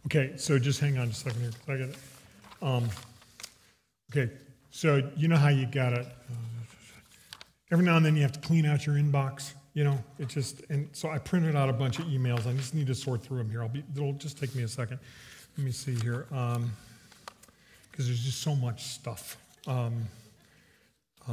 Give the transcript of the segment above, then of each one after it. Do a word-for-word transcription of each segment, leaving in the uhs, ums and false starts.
Okay, so just hang on a second here. I got it. Um, okay, so you know how you gotta, uh, every now and then you have to clean out your inbox, you know? It just, and so I printed out a bunch of emails. I just need to sort through them here. I'll be, it'll just take me a second. Let me see here, because um, there's just so much stuff. Um, uh,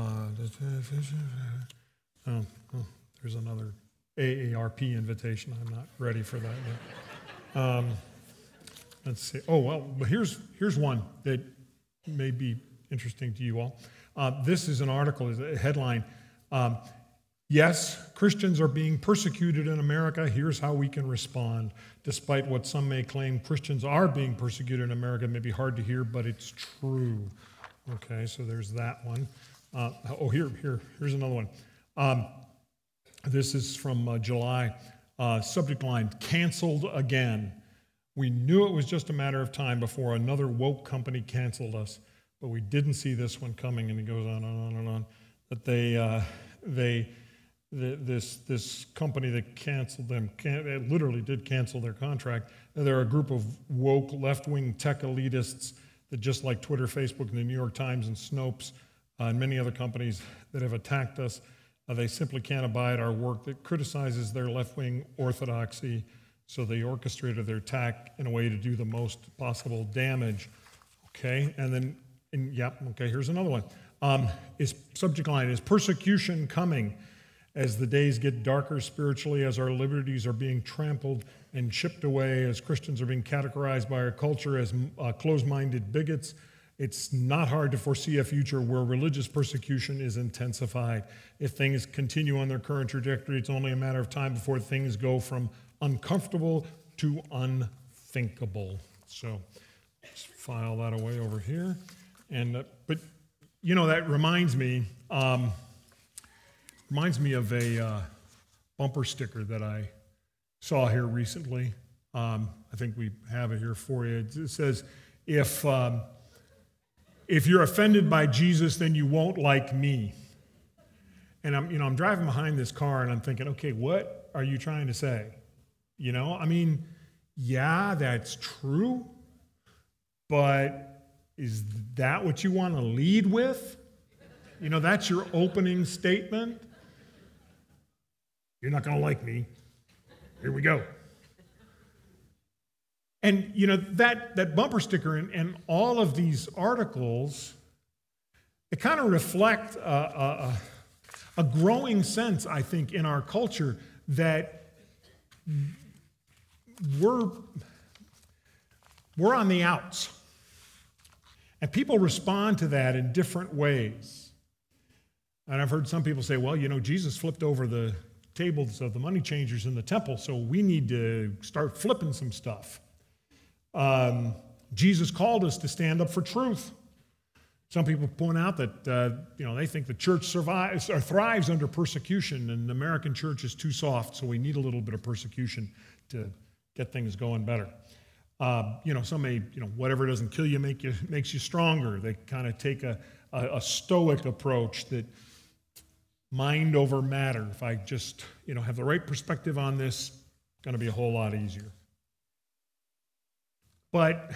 oh, oh, there's another A A R P invitation. I'm not ready for that yet. Um, let's see. Oh, well, but here's, here's one that may be interesting to you all. Uh, this is an article, is a headline. Um, yes, Christians are being persecuted in America. Here's how we can respond. Despite what some may claim, Christians are being persecuted in America. It may be hard to hear, but it's true. Okay, so there's that one. Uh, oh, here, here, here's another one. Um, this is from uh, July. Uh, subject line, canceled again. We knew it was just a matter of time before another woke company canceled us, but we didn't see this one coming, and it goes on and on and on. That they, uh, they, the, this this company that canceled them, can, it literally did cancel their contract. They're a group of woke left-wing tech elitists that, just like Twitter, Facebook, and the New York Times and Snopes uh, and many other companies that have attacked us, uh, they simply can't abide our work that criticizes their left-wing orthodoxy. So they orchestrated their attack in a way to do the most possible damage. Okay, and then, and, yep, okay, here's another one. Um, is subject line, is persecution coming as the days get darker spiritually, as our liberties are being trampled and chipped away, as Christians are being categorized by our culture as uh, closed-minded bigots? It's not hard to foresee a future where religious persecution is intensified. If things continue on their current trajectory, it's only a matter of time before things go from uncomfortable to unthinkable. So let's file that away over here. And uh, but you know, that reminds me um, reminds me of a uh, bumper sticker that I saw here recently. Um, I think we have it here for you. It says, "If um, if you're offended by Jesus, then you won't like me." And I'm you know I'm driving behind this car and I'm thinking, okay, what are you trying to say? You know, I mean, yeah, that's true, but is that what you want to lead with? You know, that's your opening statement. You're not going to like me. Here we go. And, you know, that, that bumper sticker and, and all of these articles, it kind of reflect a, a, a growing sense, I think, in our culture that We're, we're on the outs. And people respond to that in different ways. And I've heard some people say, well, you know, Jesus flipped over the tables of the money changers in the temple, so we need to start flipping some stuff. Um, Jesus called us to stand up for truth. Some people point out that, uh, you know, they think the church survives or thrives under persecution, and the American church is too soft, so we need a little bit of persecution to get things going better. Uh, you know, some may, you know, whatever doesn't kill you, make you makes you stronger. They kind of take a, a, a stoic approach that mind over matter. If I just, you know, have the right perspective on this, it's going to be a whole lot easier. But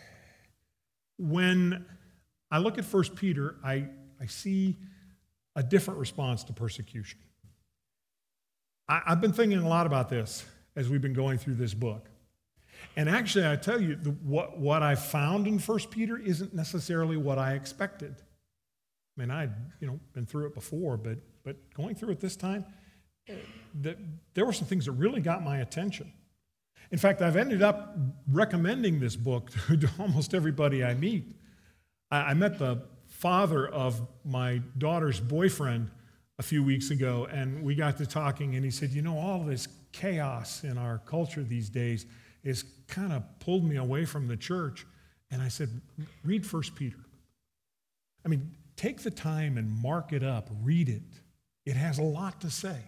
when I look at First Peter, I, I see a different response to persecution. I, I've been thinking a lot about this as we've been going through this book. And actually, I tell you, the, what, what I found in First Peter isn't necessarily what I expected. I mean, I'd you know, been through it before, but, but going through it this time, the, there were some things that really got my attention. In fact, I've ended up recommending this book to, to almost everybody I meet. I, I met the father of my daughter's boyfriend a few weeks ago, and we got to talking, and he said, you know, all this chaos in our culture these days has kind of pulled me away from the church. And I said, read First Peter. I mean, take the time and mark it up, read it. It has a lot to say.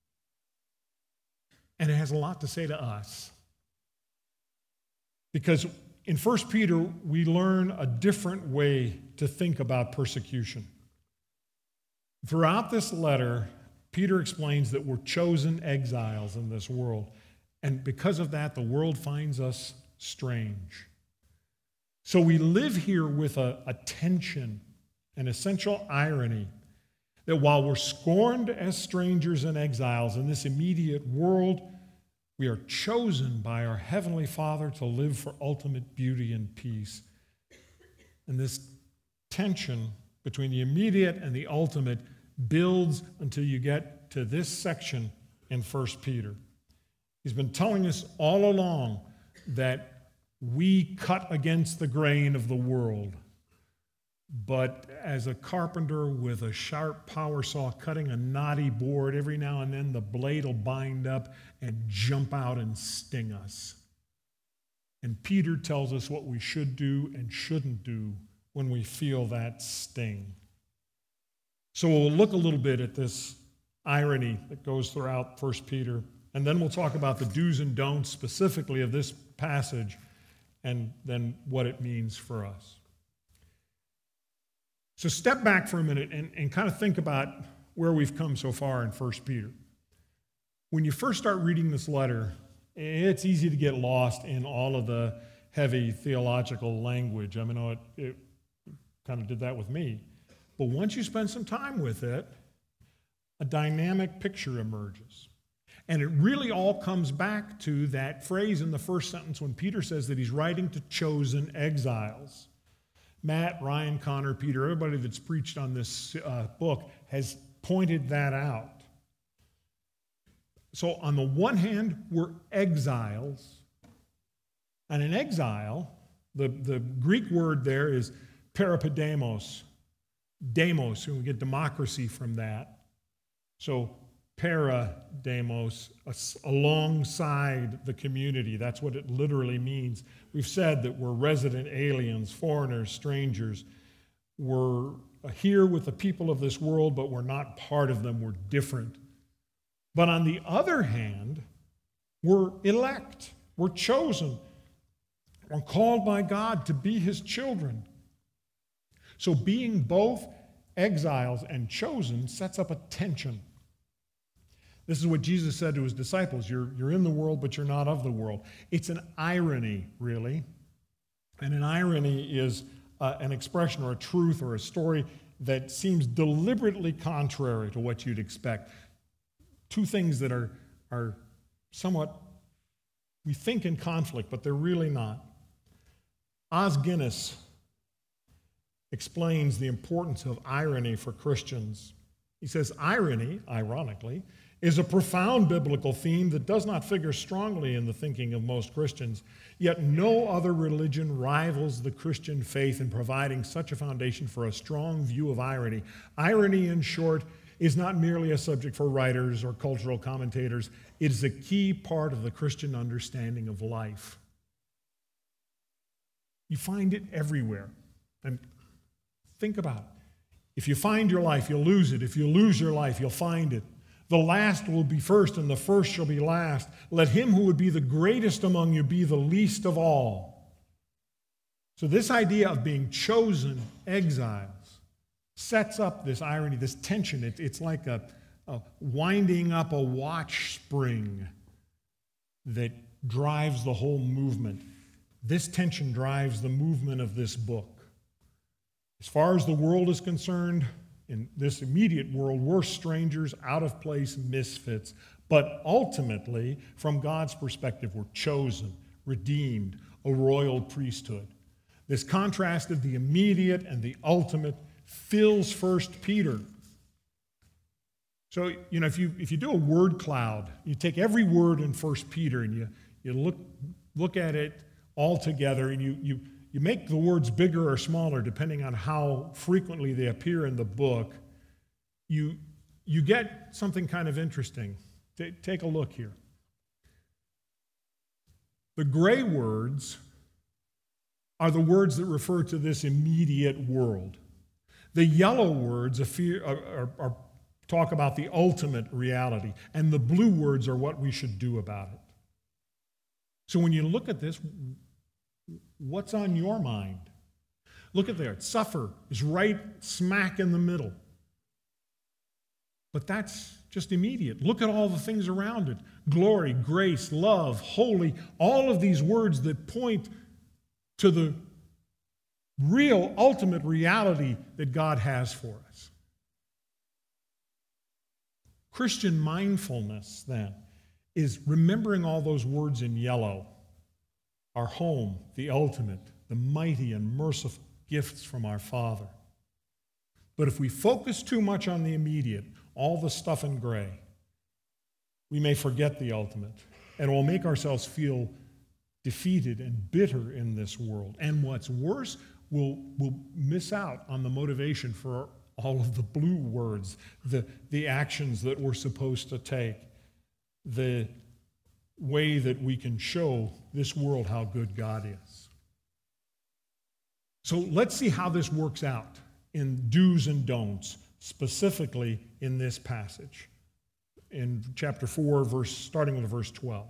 And it has a lot to say to us. Because in First Peter, we learn a different way to think about persecution. Throughout this letter, Peter explains that we're chosen exiles in this world. And because of that, the world finds us strange. So we live here with a, a tension, an essential irony, that while we're scorned as strangers and exiles in this immediate world, we are chosen by our Heavenly Father to live for ultimate beauty and peace. And this tension between the immediate and the ultimate builds until you get to this section in First Peter. He's been telling us all along that we cut against the grain of the world. But as a carpenter with a sharp power saw cutting a knotty board, every now and then the blade will bind up and jump out and sting us. And Peter tells us what we should do and shouldn't do when we feel that sting. So we'll look a little bit at this irony that goes throughout First Peter, and then we'll talk about the do's and don'ts specifically of this passage and then what it means for us. So step back for a minute and, and kind of think about where we've come so far in First Peter. When you first start reading this letter, it's easy to get lost in all of the heavy theological language. I mean, it, it kind of did that with me. But once you spend some time with it, a dynamic picture emerges. And it really all comes back to that phrase in the first sentence when Peter says that he's writing to chosen exiles. Matt, Ryan, Connor, Peter, everybody that's preached on this uh, book has pointed that out. So on the one hand, we're exiles. And in exile, the, the Greek word there is parapidemos. Demos, and we get democracy from that. So parademos, alongside the community. That's what it literally means. We've said that we're resident aliens, foreigners, strangers. We're here with the people of this world, but we're not part of them. We're different. But on the other hand, we're elect. We're chosen. We're called by God to be his children. So being both exiles and chosen sets up a tension. This is what Jesus said to his disciples. You're, you're in the world, but you're not of the world. It's an irony, really. And an irony is uh, an expression or a truth or a story that seems deliberately contrary to what you'd expect. Two things that are, are somewhat, we think in conflict, but they're really not. Os Guinness explains the importance of irony for Christians. He says, irony, ironically, is a profound biblical theme that does not figure strongly in the thinking of most Christians, yet no other religion rivals the Christian faith in providing such a foundation for a strong view of irony. Irony, in short, is not merely a subject for writers or cultural commentators. It is a key part of the Christian understanding of life. You find it everywhere. And think about it. If you find your life, you'll lose it. If you lose your life, you'll find it. The last will be first, and the first shall be last. Let him who would be the greatest among you be the least of all. So this idea of being chosen exiles sets up this irony, this tension. It, it's like a, a winding up a watch spring that drives the whole movement. This tension drives the movement of this book. As far as the world is concerned, in this immediate world, we're strangers, out of place, misfits. But ultimately, from God's perspective, we're chosen, redeemed, a royal priesthood. This contrast of the immediate and the ultimate fills First Peter. So, you know, if you if you do a word cloud, you take every word in First Peter and you you look look at it all together, and you you You make the words bigger or smaller depending on how frequently they appear in the book. You, you get something kind of interesting. T- take a look here. The gray words are the words that refer to this immediate world. The yellow words are, are, are, talk about the ultimate reality, and the blue words are what we should do about it. So when you look at this, what's on your mind? Look at there. Suffer is right smack in the middle. But that's just immediate. Look at all the things around it. Glory, grace, love, holy, all of these words that point to the real, ultimate reality that God has for us. Christian mindfulness, then, is remembering all those words in yellow. Our home, the ultimate, the mighty and merciful gifts from our Father. But if we focus too much on the immediate, all the stuff in gray, we may forget the ultimate, and we'll make ourselves feel defeated and bitter in this world. And what's worse, we'll, we'll miss out on the motivation for all of the blue words, the, the actions that we're supposed to take, the way that we can show this world how good God is. So let's see how this works out in do's and don'ts, specifically in this passage, in chapter four, verse, starting with verse twelve.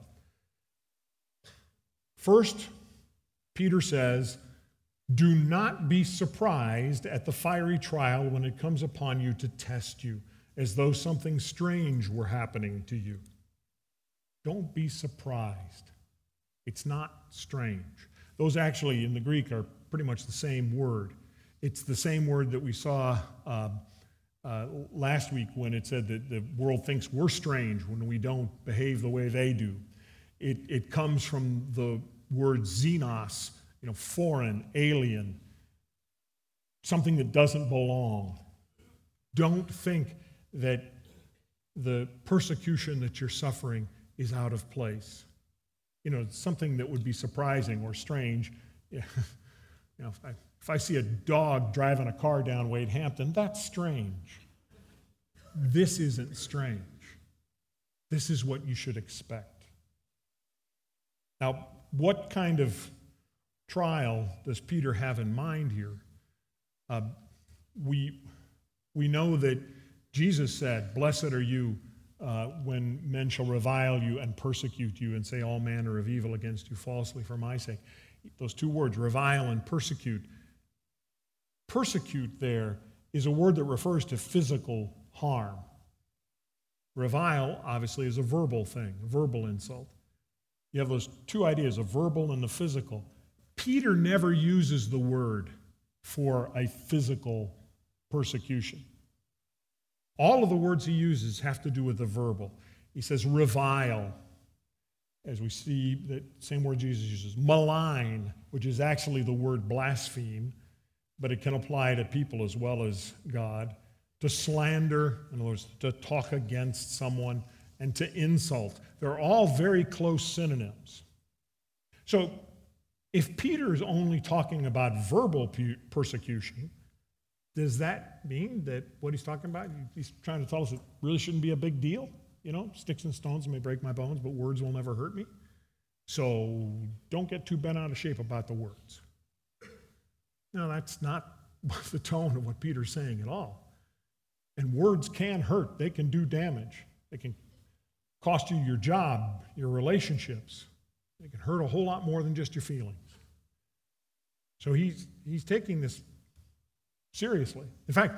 First, Peter says, do not be surprised at the fiery trial when it comes upon you to test you, as though something strange were happening to you. Don't be surprised. It's not strange. Those actually in the Greek are pretty much the same word. It's the same word that we saw uh, uh, last week when it said that the world thinks we're strange when we don't behave the way they do. It, it comes from the word xenos, you know, foreign, alien, something that doesn't belong. Don't think that the persecution that you're suffering is out of place. You know, something that would be surprising or strange. Yeah. You know, if I, if I see a dog driving a car down Wade Hampton, that's strange. This isn't strange. This is what you should expect. Now, what kind of trial does Peter have in mind here? Uh, we, we know that Jesus said, blessed are you uh, when men shall revile you and persecute you and say all manner of evil against you falsely for my sake. Those two words, revile and persecute. Persecute there is a word that refers to physical harm. Revile, obviously, is a verbal thing, a verbal insult. You have those two ideas, a verbal and a physical. Peter never uses the word for a physical persecution. All of the words he uses have to do with the verbal. He says revile, as we see that same word Jesus uses. Malign, which is actually the word blaspheme, but it can apply to people as well as God. To slander, in other words, to talk against someone, and to insult. They're all very close synonyms. So if Peter is only talking about verbal persecution, does that mean that what he's talking about, he's trying to tell us it really shouldn't be a big deal? You know, sticks and stones may break my bones, but words will never hurt me. So don't get too bent out of shape about the words. No, that's not the tone of what Peter's saying at all. And words can hurt. They can do damage. They can cost you your job, your relationships. They can hurt a whole lot more than just your feelings. So he's, he's taking this seriously. In fact,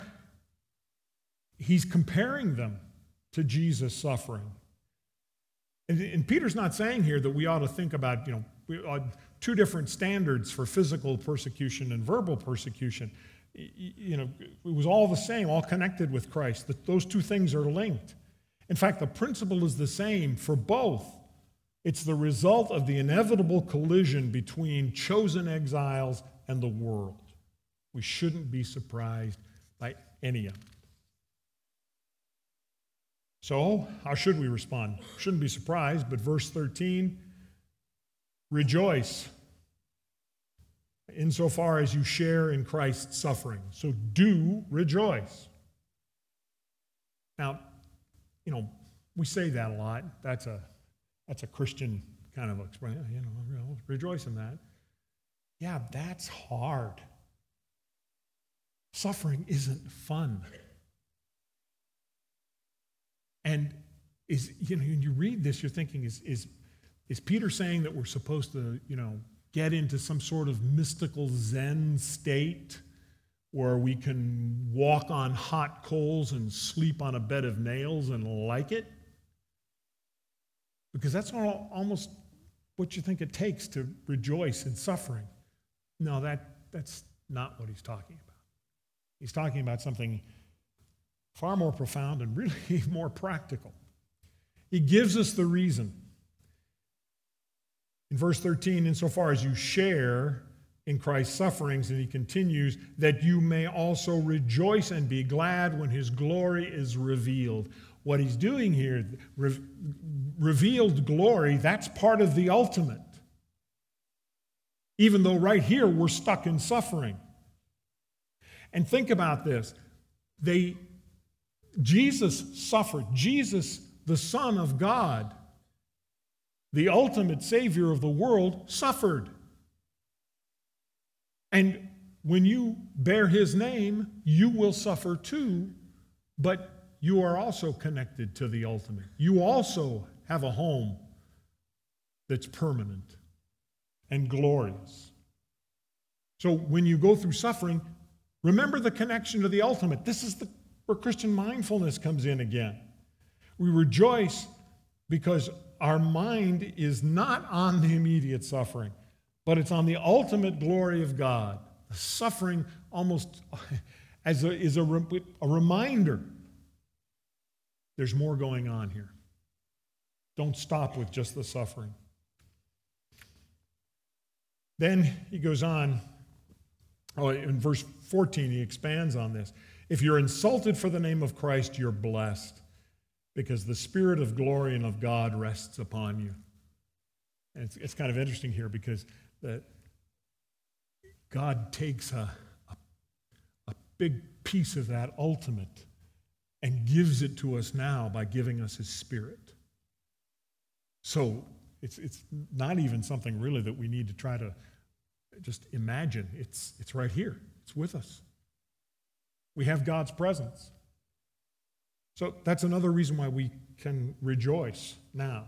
he's comparing them to Jesus' suffering. And, and Peter's not saying here that we ought to think about, you know, we ought, two different standards for physical persecution and verbal persecution. You know, it was all the same, all connected with Christ. That those two things are linked. In fact, the principle is the same for both. It's the result of the inevitable collision between chosen exiles and the world. We shouldn't be surprised by any of it. So, how should we respond? Shouldn't be surprised, but verse thirteen, rejoice insofar as you share in Christ's suffering. So do rejoice. Now, you know, we say that a lot. That's a that's a Christian kind of expression. You know, rejoice in that. Yeah, that's hard. Suffering isn't fun. And is you know, when you read this, you're thinking, is is is Peter saying that we're supposed to, you know, get into some sort of mystical Zen state or we can walk on hot coals and sleep on a bed of nails and like it. Because that's all, almost what you think it takes to rejoice in suffering. No, that, that's not what he's talking about. He's talking about something far more profound and really more practical. He gives us the reason. In verse thirteen, insofar as you share in Christ's sufferings, and he continues, that you may also rejoice and be glad when his glory is revealed. What he's doing here, re- revealed glory, that's part of the ultimate. Even though right here we're stuck in suffering. And think about this. They, Jesus suffered. Jesus, the Son of God, the ultimate Savior of the world, suffered. And when you bear his name, you will suffer too, but you are also connected to the ultimate. You also have a home that's permanent and glorious. So when you go through suffering, remember the connection to the ultimate. This is the, where Christian mindfulness comes in again. We rejoice because our mind is not on the immediate suffering, but it's on the ultimate glory of God. The suffering almost as a, is a, a reminder there's more going on here. Don't stop with just the suffering. Then he goes on, oh, in verse fourteen, he expands on this. If you're insulted for the name of Christ, you're blessed, because the Spirit of glory and of God rests upon you. And it's, it's kind of interesting here because that God takes a, a, a big piece of that ultimate and gives it to us now by giving us his Spirit. So it's, it's not even something really that we need to try to just imagine. It's, it's right here. It's with us. We have God's presence. So that's another reason why we can rejoice now.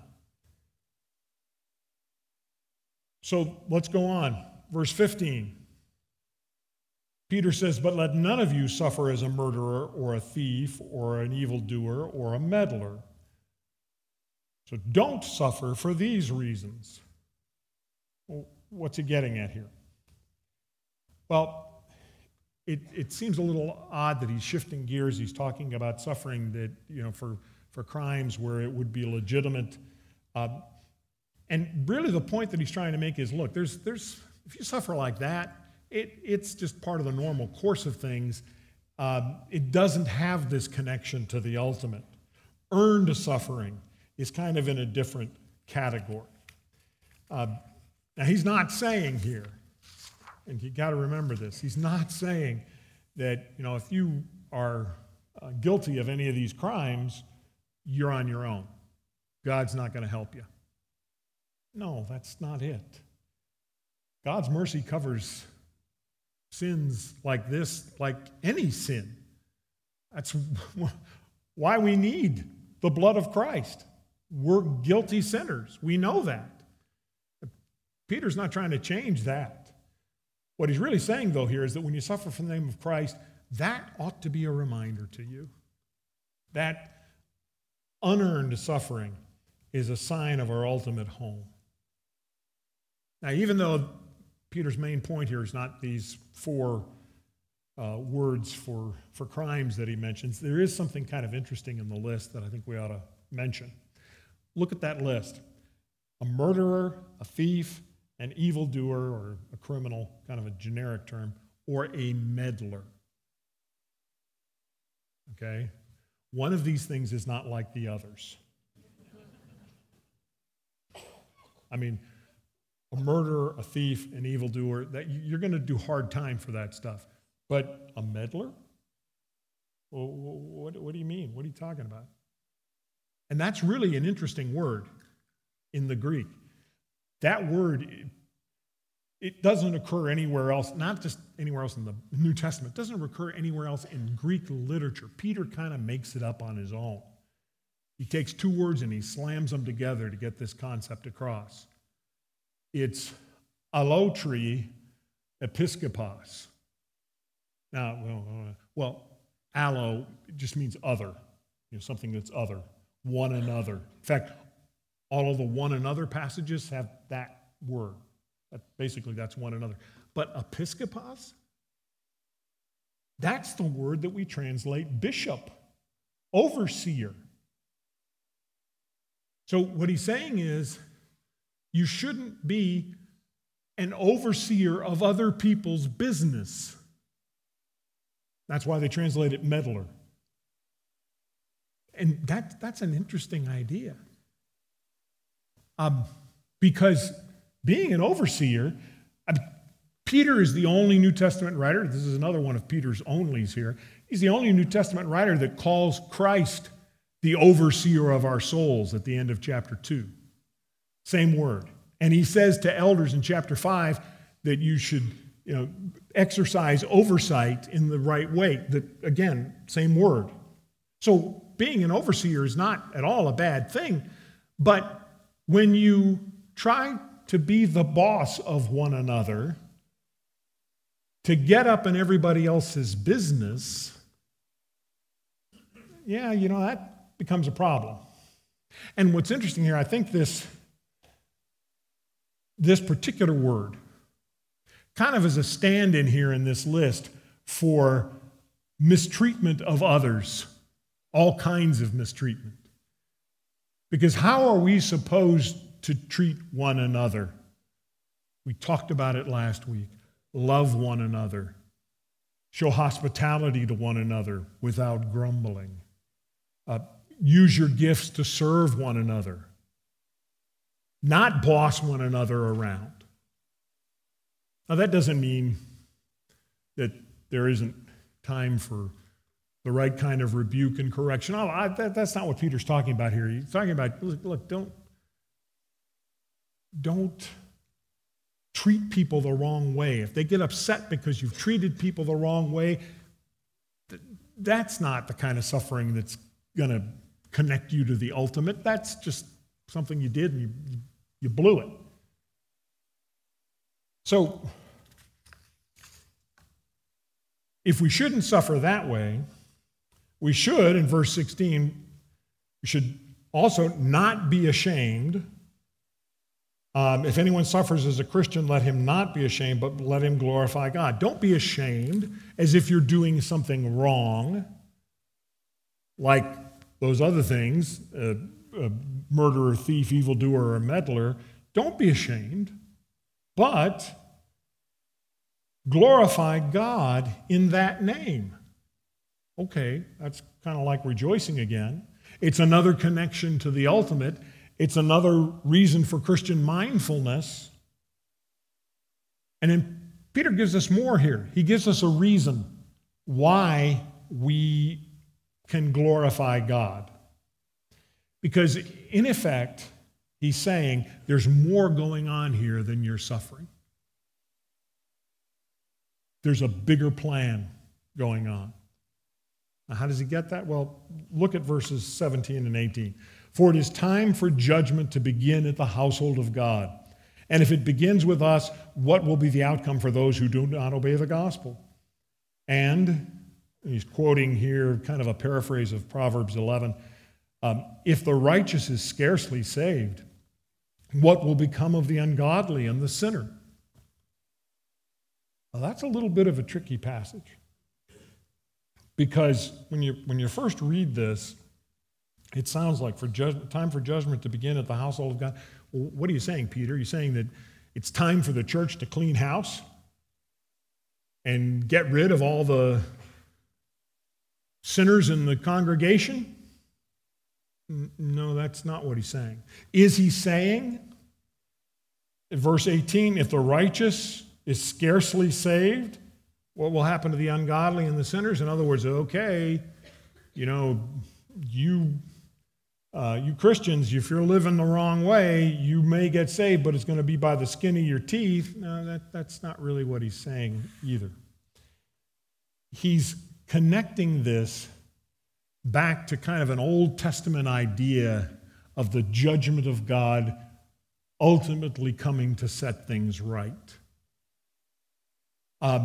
So let's go on. Verse fifteen. Peter says, but let none of you suffer as a murderer or a thief or an evildoer or a meddler. So don't suffer for these reasons. Well, what's he getting at here? Well, it, it seems a little odd that he's shifting gears. He's talking about suffering that, you know, for, for crimes where it would be legitimate. Uh, and really the point that he's trying to make is, look, there's, there's, if you suffer like that, it, it's just part of the normal course of things. Um, it doesn't have this connection to the ultimate. Earned suffering is kind of in a different category. Uh, now, he's not saying here, and you got to remember this, he's not saying that, you know, if you are uh, guilty of any of these crimes, you're on your own. God's not going to help you. No, that's not it. God's mercy covers sins like this, like any sin. That's why we need the blood of Christ. We're guilty sinners. We know that. Peter's not trying to change that. What he's really saying, though, here is that when you suffer for the name of Christ, that ought to be a reminder to you. That unearned suffering is a sign of our ultimate home. Now, even though Peter's main point here is not these four uh, words for, for crimes that he mentions, there is something kind of interesting in the list that I think we ought to mention. Look at that list. A murderer, a thief, an evildoer, or a criminal, kind of a generic term, or a meddler. Okay? One of these things is not like the others. I mean, a murderer, a thief, an evildoer, that you're going to do hard time for that stuff. But a meddler? Well, what, what do you mean? What are you talking about? And that's really an interesting word in the Greek. That word, it, it doesn't occur anywhere else, not just anywhere else in the New Testament. It doesn't occur anywhere else in Greek literature. Peter kind of makes it up on his own. He takes two words and he slams them together to get this concept across. It's alotri episkopos. Now, well, uh, well, allo just means other, you know, something that's other, one another. In fact, all of the one another passages have that word. That, basically, that's one another. But episkopos, that's the word that we translate bishop, overseer. So what he's saying is, you shouldn't be an overseer of other people's business. That's why they translate it meddler. And that, that's an interesting idea. Um, because being an overseer, I mean, Peter is the only New Testament writer, this is another one of Peter's onlys here, he's the only New Testament writer that calls Christ the overseer of our souls at the end of chapter two. Same word. And he says to elders in chapter five that you should, you know, exercise oversight in the right way. That, again, same word. So being an overseer is not at all a bad thing, but when you try to be the boss of one another, to get up in everybody else's business, yeah, you know, that becomes a problem. And what's interesting here, I think this, this particular word kind of is a stand-in here in this list for mistreatment of others, all kinds of mistreatment. Because how are we supposed to treat one another? We talked about it last week. Love one another. Show hospitality to one another without grumbling. Uh, use your gifts to serve one another. Not boss one another around. Now, that doesn't mean that there isn't time for the right kind of rebuke and correction. Oh, I, that, that's not what Peter's talking about here. He's talking about, look, look, don't, don't treat people the wrong way. If they get upset because you've treated people the wrong way, th- that's not the kind of suffering that's going to connect you to the ultimate. That's just something you did and you, you blew it. So, if we shouldn't suffer that way, we should, in verse sixteen, we should also not be ashamed. Um, if anyone suffers as a Christian, let him not be ashamed, but let him glorify God. Don't be ashamed as if you're doing something wrong, like those other things, uh, a murderer, thief, evildoer, or meddler. Don't be ashamed. But glorify God in that name. Okay, that's kind of like rejoicing again. It's another connection to the ultimate. It's another reason for Christian mindfulness. And then Peter gives us more here. He gives us a reason why we can glorify God. Because in effect, he's saying there's more going on here than your suffering. There's a bigger plan going on. Now, how does he get that? Well, look at verses seventeen and eighteen. For it is time for judgment to begin at the household of God. And if it begins with us, what will be the outcome for those who do not obey the gospel? And he's quoting here kind of a paraphrase of Proverbs eleven. Um, if the righteous is scarcely saved, what will become of the ungodly and the sinner? Well, that's a little bit of a tricky passage. Because when you, when you first read this, it sounds like for judgment, time for judgment to begin at the household of God. Well, what are you saying, Peter? Are you saying that it's time for the church to clean house and get rid of all the sinners in the congregation? No, that's not what he's saying. Is he saying, in verse eighteen, if the righteous is scarcely saved, what will happen to the ungodly and the sinners? In other words, okay, you know, you uh, you Christians, if you're living the wrong way, you may get saved, but it's going to be by the skin of your teeth. No, that, that's not really what he's saying either. He's connecting this back to kind of an Old Testament idea of the judgment of God ultimately coming to set things right. Um,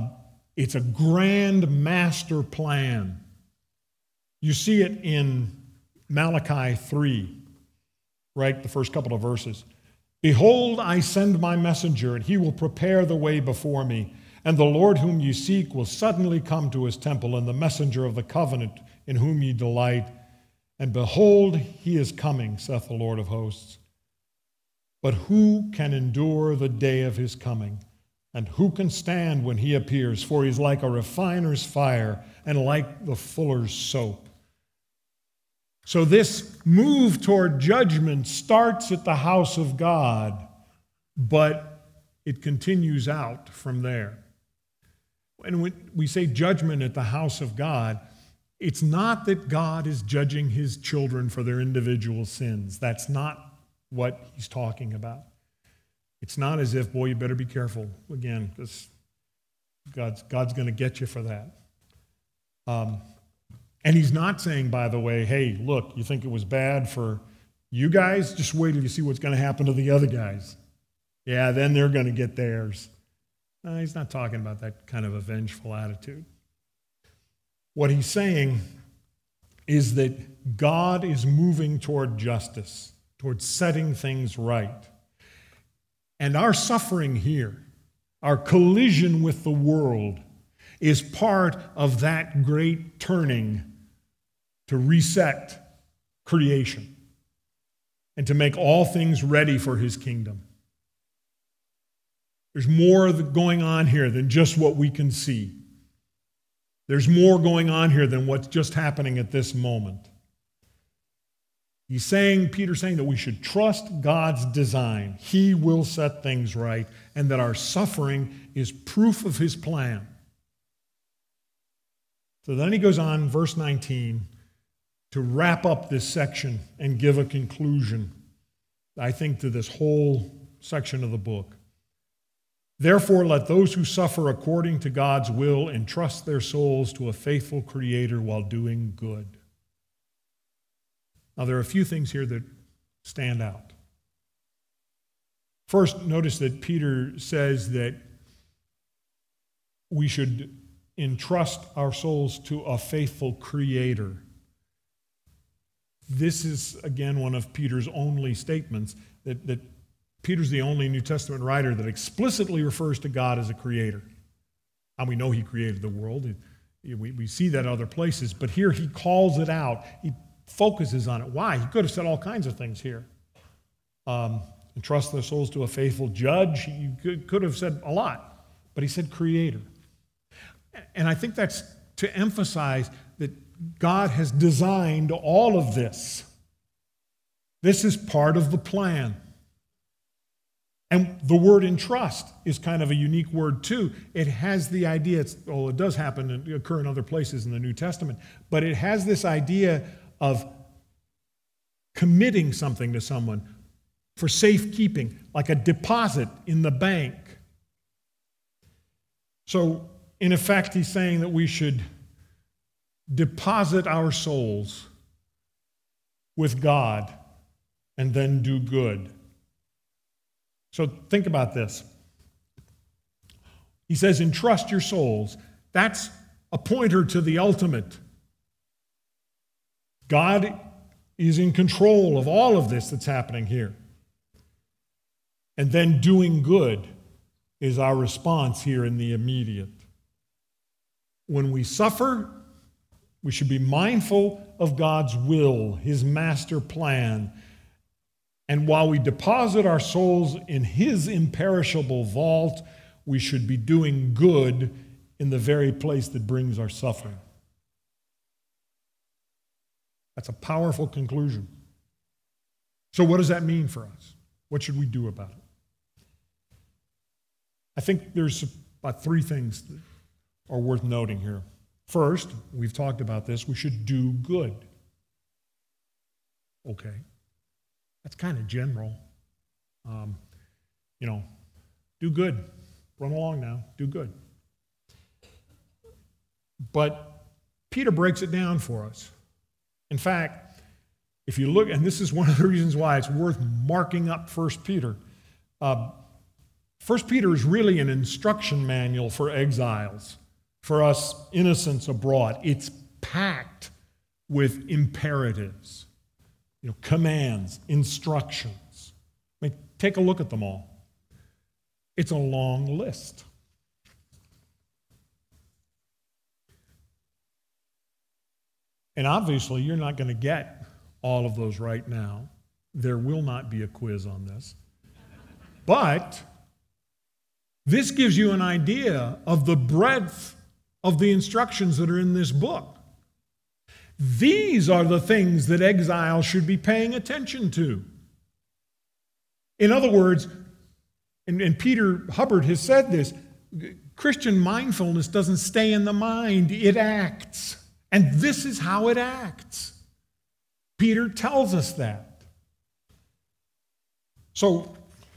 It's a grand master plan. You see it in Malachi three, right? The first couple of verses. Behold, I send my messenger, and he will prepare the way before me. And the Lord whom you seek will suddenly come to his temple, and the messenger of the covenant in whom ye delight. And behold, he is coming, saith the Lord of hosts. But who can endure the day of his coming? And who can stand when he appears? For he is like a refiner's fire, and like the fuller's soap. So this move toward judgment starts at the house of God, but it continues out from there. And when we say judgment at the house of God, it's not that God is judging his children for their individual sins. That's not what he's talking about. It's not as if, boy, you better be careful, again, because God's, God's going to get you for that. Um, and he's not saying, by the way, hey, look, you think it was bad for you guys? Just wait till you see what's going to happen to the other guys. Yeah, then they're going to get theirs. No, he's not talking about that kind of a vengeful attitude. What he's saying is that God is moving toward justice, toward setting things right. And our suffering here, our collision with the world, is part of that great turning to reset creation and to make all things ready for his kingdom. There's more going on here than just what we can see. There's more going on here than what's just happening at this moment. He's saying, Peter's saying that we should trust God's design. He will set things right, and that our suffering is proof of his plan. So then he goes on, verse nineteen, to wrap up this section and give a conclusion, I think, to this whole section of the book. Therefore, let those who suffer according to God's will entrust their souls to a faithful Creator while doing good. Now, there are a few things here that stand out. First, notice that Peter says that we should entrust our souls to a faithful Creator. This is, again, one of Peter's only statements, that, that Peter's the only New Testament writer that explicitly refers to God as a creator. And we know he created the world. We, we see that other places, but here he calls it out. He focuses on it. Why? He could have said all kinds of things here. Um, entrust their souls to a faithful judge. He could, could have said a lot, but he said creator. And I think that's to emphasize that God has designed all of this. This is part of the plan. And the word entrust is kind of a unique word too. It has the idea, it's, well, it does happen and occur in other places in the New Testament, but it has this idea of committing something to someone for safekeeping, like a deposit in the bank. So, in effect, he's saying that we should deposit our souls with God and then do good. So think about this. He says, entrust your souls. That's a pointer to the ultimate. God is in control of all of this that's happening here. And then doing good is our response here in the immediate. When we suffer, we should be mindful of God's will, his master plan. And while we deposit our souls in his imperishable vault, we should be doing good in the very place that brings our suffering. That's a powerful conclusion. So what does that mean for us? What should we do about it? I think there's about three things that are worth noting here. First, we've talked about this, we should do good. Okay. That's kind of general. Um, you know, do good. Run along now. Do good. But Peter breaks it down for us. In fact, if you look, and this is one of the reasons why it's worth marking up First Peter. Uh, First Peter is really an instruction manual for exiles. for us innocents abroad. It's packed with imperatives, you know, commands, instructions. I mean, take a look at them all. It's a long list. And obviously, you're not going to get all of those right now. There will not be a quiz on this. But this gives you an idea of the breadth of the instructions that are in this book. These are the things that exiles should be paying attention to. In other words, and, and Peter Hubbard has said this, Christian mindfulness doesn't stay in the mind, it acts. And this is how it acts. Peter tells us that. So,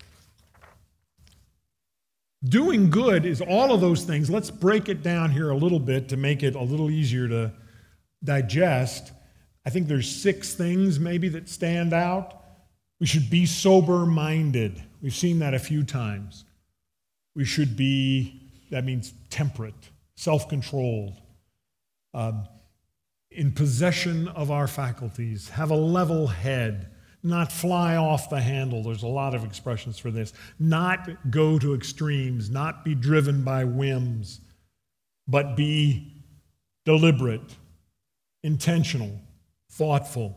doing good is all of those things. Let's break it down here a little bit to make it a little easier to digest. I think there's six things maybe that stand out. We should be sober-minded. We've seen that a few times. We should be, that means temperate, self-controlled, um, in possession of our faculties, have a level head, not fly off the handle. There's a lot of expressions for this. Not go to extremes, not be driven by whims, but be deliberate, intentional, thoughtful,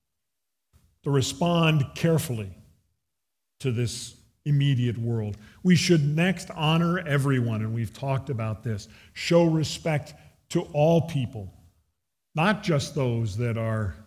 to respond carefully to this immediate world. We should next honor everyone, and we've talked about this. Show respect to all people, not just those that are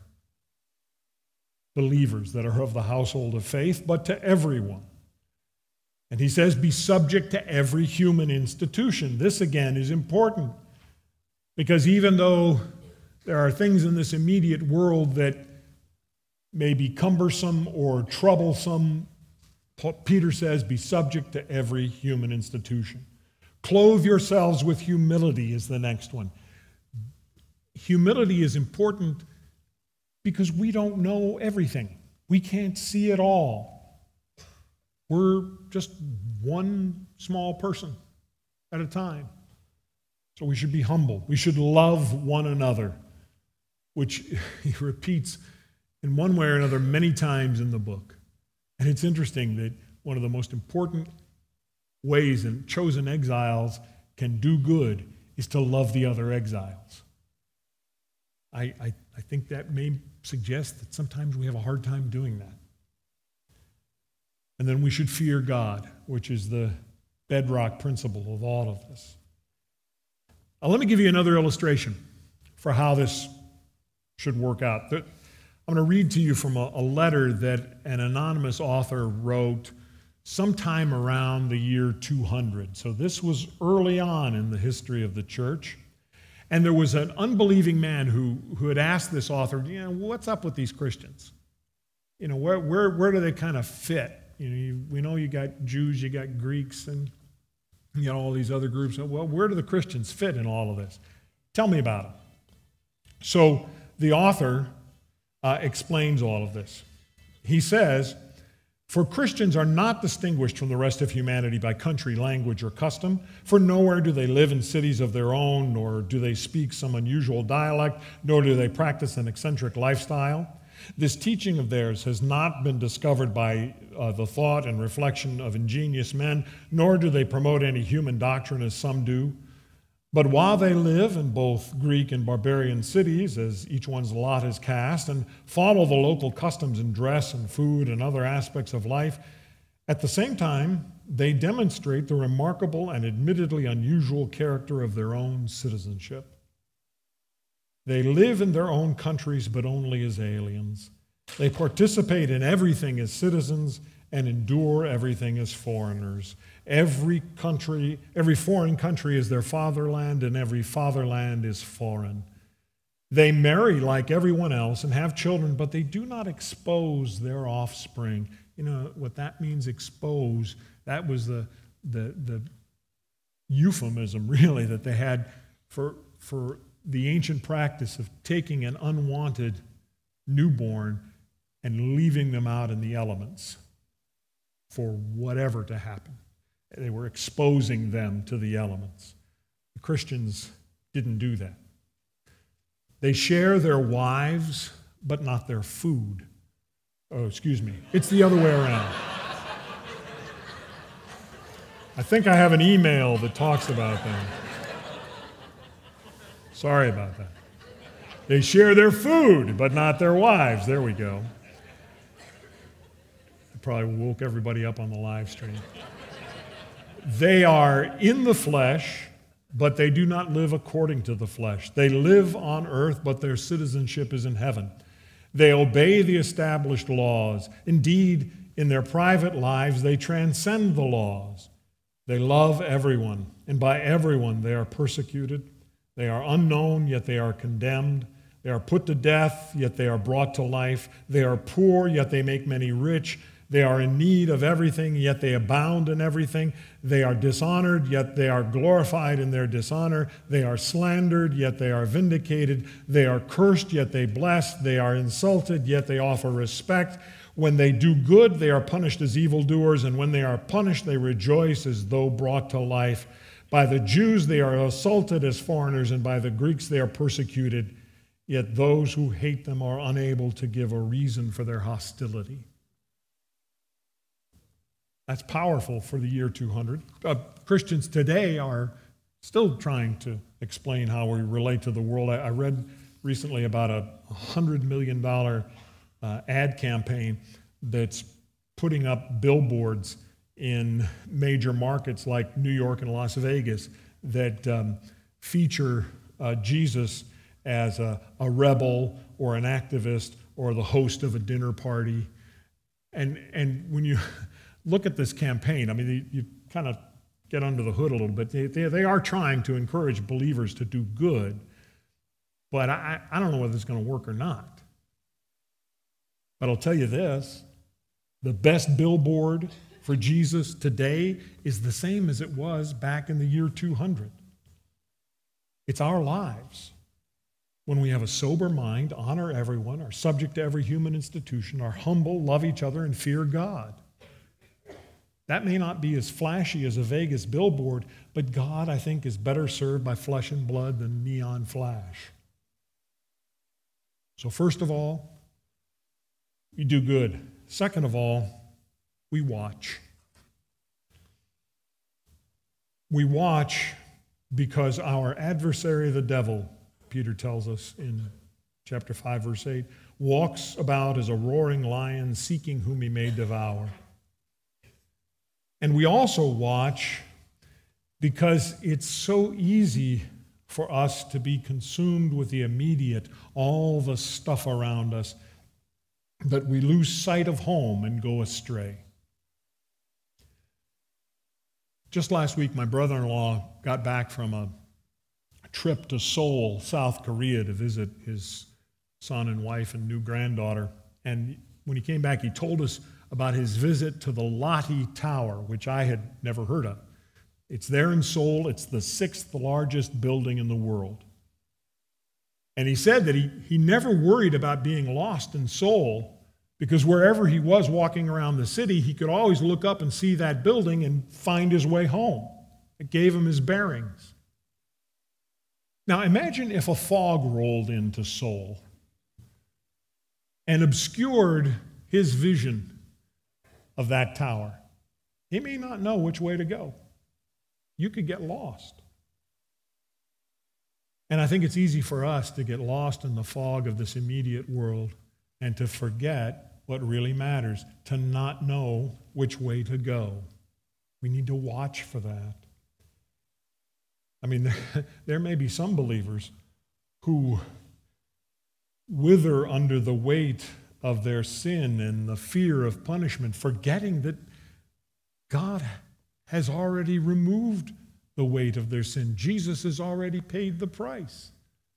believers, that are of the household of faith, but to everyone. And he says, be subject to every human institution. This, again, is important because even though there are things in this immediate world that may be cumbersome or troublesome, Peter says, be subject to every human institution. Clothe yourselves with humility is the next one. Humility is important because we don't know everything. We can't see it all. We're just one small person at a time. So we should be humble. We should love one another, which he repeats in one way or another many times in the book. And it's interesting that one of the most important ways that chosen exiles can do good is to love the other exiles. I, I, I think that may suggest that sometimes we have a hard time doing that. And then we should fear God, which is the bedrock principle of all of this. Now, let me give you another illustration for how this should work out. I'm going to read to you from a, a letter that an anonymous author wrote sometime around the year two hundred. So this was early on in the history of the church. And there was an unbelieving man who, who had asked this author, you know, what's up with these Christians? You know, where, where, where do they kind of fit? You know, you, we know you got Jews, you got Greeks, and you got all these other groups. Well, where do the Christians fit in all of this? Tell me about it. So the author uh, explains all of this. He says, for Christians are not distinguished from the rest of humanity by country, language, or custom, for nowhere do they live in cities of their own, nor do they speak some unusual dialect, nor do they practice an eccentric lifestyle. This teaching of theirs has not been discovered by uh, the thought and reflection of ingenious men, nor do they promote any human doctrine as some do. But while they live in both Greek and barbarian cities, as each one's lot is cast, and follow the local customs in dress and food and other aspects of life, at the same time, they demonstrate the remarkable and admittedly unusual character of their own citizenship. They live in their own countries, but only as aliens. They participate in everything as citizens and endure everything as foreigners. Every country, every foreign country is their fatherland, and every fatherland is foreign. They marry like everyone else and have children, but they do not expose their offspring. You know what that means, expose? That was the, the, the euphemism, really, that they had for, for the ancient practice of taking an unwanted newborn and leaving them out in the elements for whatever to happen. They were exposing them to the elements. The Christians didn't do that. They share their wives, but not their food. Oh, excuse me. It's the other way around. I think I have an email that talks about that. Sorry about that. They share their food, but not their wives. There we go. I probably woke everybody up on the live stream. They are in the flesh, but they do not live according to the flesh. They live on earth, but their citizenship is in heaven. They obey the established laws. Indeed, in their private lives, they transcend the laws. They love everyone, and by everyone they are persecuted. They are unknown, yet they are condemned. They are put to death, yet they are brought to life. They are poor, yet they make many rich. They are in need of everything, yet they abound in everything. They are dishonored, yet they are glorified in their dishonor. They are slandered, yet they are vindicated. They are cursed, yet they bless. They are insulted, yet they offer respect. When they do good, they are punished as evildoers, and when they are punished, they rejoice as though brought to life. By the Jews, they are assaulted as foreigners, and by the Greeks, they are persecuted. Yet those who hate them are unable to give a reason for their hostility. That's powerful for the year two hundred. Uh, Christians today are still trying to explain how we relate to the world. I, I read recently about a one hundred million dollars uh, ad campaign that's putting up billboards in major markets like New York and Las Vegas that um, feature uh, Jesus as a, a rebel or an activist or the host of a dinner party. And, and when you look at this campaign, I mean, you, you kind of get under the hood a little bit. They, they, they are trying to encourage believers to do good, but I, I don't know whether it's going to work or not. But I'll tell you this, the best billboard for Jesus today is the same as it was back in the year two hundred. It's our lives. When we have a sober mind, honor everyone, are subject to every human institution, are humble, love each other, and fear God. That may not be as flashy as a Vegas billboard, but God, I think, is better served by flesh and blood than neon flash. So first of all, we do good. Second of all, we watch. We watch because our adversary, the devil, Peter tells us in chapter five, verse eight, walks about as a roaring lion, seeking whom he may devour. And we also watch because it's so easy for us to be consumed with the immediate, all the stuff around us, that we lose sight of home and go astray. Just last week, my brother-in-law got back from a trip to Seoul, South Korea, to visit his son and wife and new granddaughter. And when he came back, he told us about his visit to the Lotte Tower, which I had never heard of. It's there in Seoul. It's the sixth largest building in the world. And he said that he, he never worried about being lost in Seoul because wherever he was walking around the city, he could always look up and see that building and find his way home. It gave him his bearings. Now imagine if a fog rolled into Seoul and obscured his vision of that tower. He may not know which way to go. You could get lost. And I think it's easy for us to get lost in the fog of this immediate world and to forget what really matters, to not know which way to go. We need to watch for that. I mean, there, there may be some believers who wither under the weight of their sin and the fear of punishment, forgetting that God has already removed the weight of their sin. Jesus has already paid the price.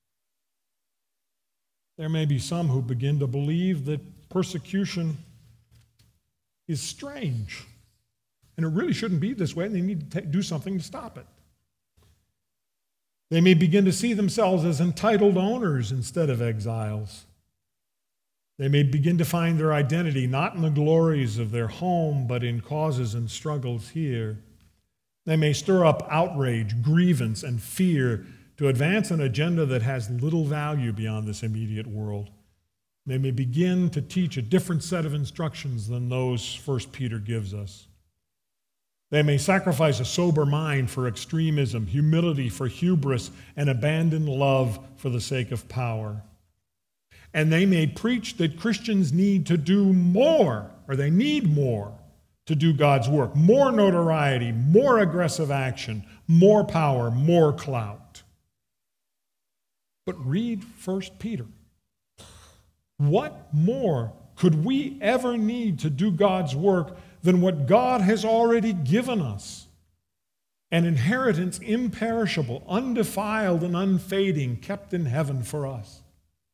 There may be some who begin to believe that persecution is strange, and it really shouldn't be this way, and they need to do something to stop it. They may begin to see themselves as entitled owners instead of exiles. They may begin to find their identity not in the glories of their home, but in causes and struggles here. They may stir up outrage, grievance, and fear to advance an agenda that has little value beyond this immediate world. They may begin to teach a different set of instructions than those First Peter gives us. They may sacrifice a sober mind for extremism, humility for hubris, and abandon love for the sake of power. And they may preach that Christians need to do more, or they need more, to do God's work. More notoriety, more aggressive action, more power, more clout. But read First Peter. What more could we ever need to do God's work than what God has already given us? An inheritance imperishable, undefiled, and unfading, kept in heaven for us.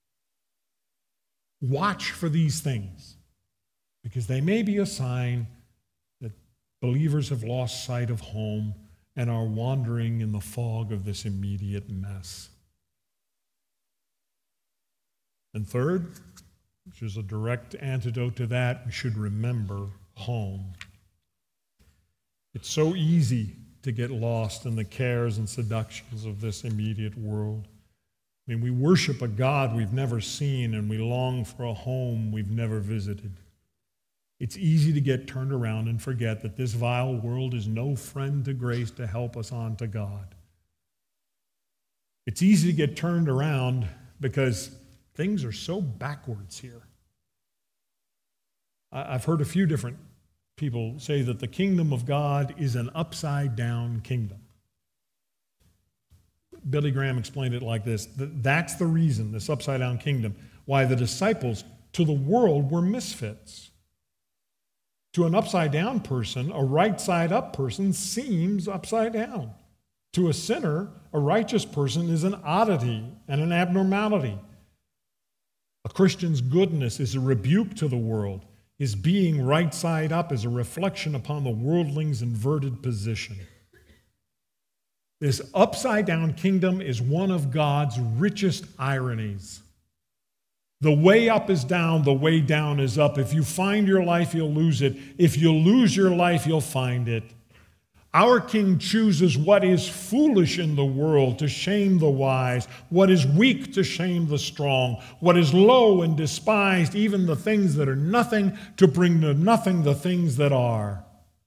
Watch for these things, because they may be a sign that believers have lost sight of home and are wandering in the fog of this immediate mess. And third, which is a direct antidote to that, we should remember home. It's so easy to get lost in the cares and seductions of this immediate world. I mean, we worship a God we've never seen, and we long for a home we've never visited. It's easy to get turned around and forget that this vile world is no friend to grace to help us on to God. It's easy to get turned around because things are so backwards here. I've heard a few different people say that the kingdom of God is an upside-down kingdom. Billy Graham explained it like this: that's the reason, this upside-down kingdom, why the disciples to the world were misfits. To an upside-down person, a right-side-up person seems upside down. To a sinner, a righteous person is an oddity and an abnormality. A Christian's goodness is a rebuke to the world. His being right side up is a reflection upon the worldling's inverted position. This upside-down kingdom is one of God's richest ironies. The way up is down, the way down is up. If you find your life, you'll lose it. If you lose your life, you'll find it. Our King chooses what is foolish in the world to shame the wise, what is weak to shame the strong, what is low and despised, even the things that are nothing, to bring to nothing the things that are.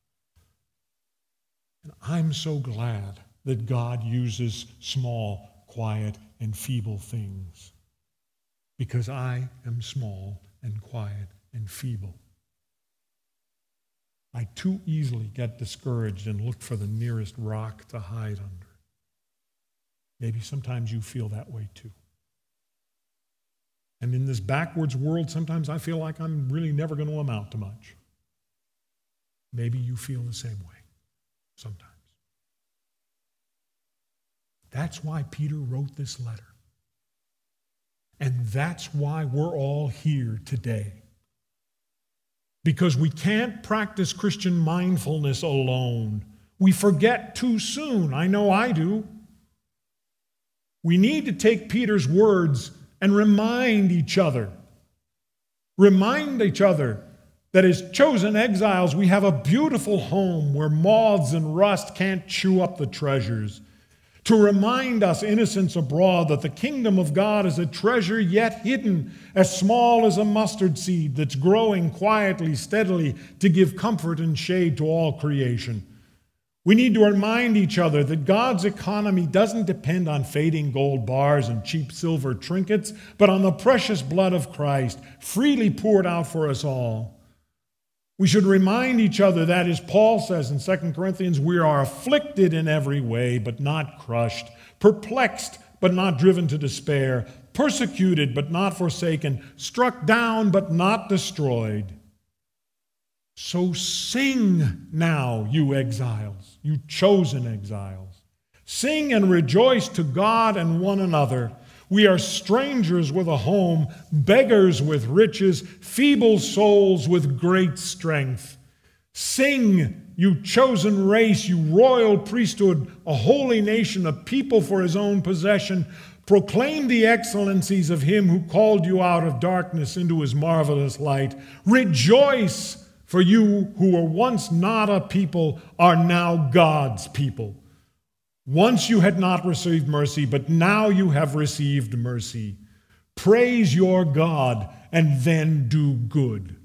And I'm so glad that God uses small, quiet, and feeble things, because I am small and quiet and feeble. I too easily get discouraged and look for the nearest rock to hide under. Maybe sometimes you feel that way too. And in this backwards world, sometimes I feel like I'm really never going to amount to much. Maybe you feel the same way sometimes. That's why Peter wrote this letter. And that's why we're all here today. Because we can't practice Christian mindfulness alone. We forget too soon. I know I do. We need to take Peter's words and remind each other. Remind each other that as chosen exiles, we have a beautiful home where moths and rust can't chew up the treasures. To remind us, innocents abroad, that the kingdom of God is a treasure yet hidden, as small as a mustard seed that's growing quietly, steadily, to give comfort and shade to all creation. We need to remind each other that God's economy doesn't depend on fading gold bars and cheap silver trinkets, but on the precious blood of Christ, freely poured out for us all. We should remind each other that, as Paul says in Second Corinthians, we are afflicted in every way, but not crushed, perplexed, but not driven to despair, persecuted, but not forsaken, struck down, but not destroyed. So sing now, you exiles, you chosen exiles. Sing and rejoice to God and one another. We are strangers with a home, beggars with riches, feeble souls with great strength. Sing, you chosen race, you royal priesthood, a holy nation, a people for his own possession. Proclaim the excellencies of him who called you out of darkness into his marvelous light. Rejoice, For you who were once not a people are now God's people. Once you had not received mercy, but now you have received mercy. Praise your God and then do good.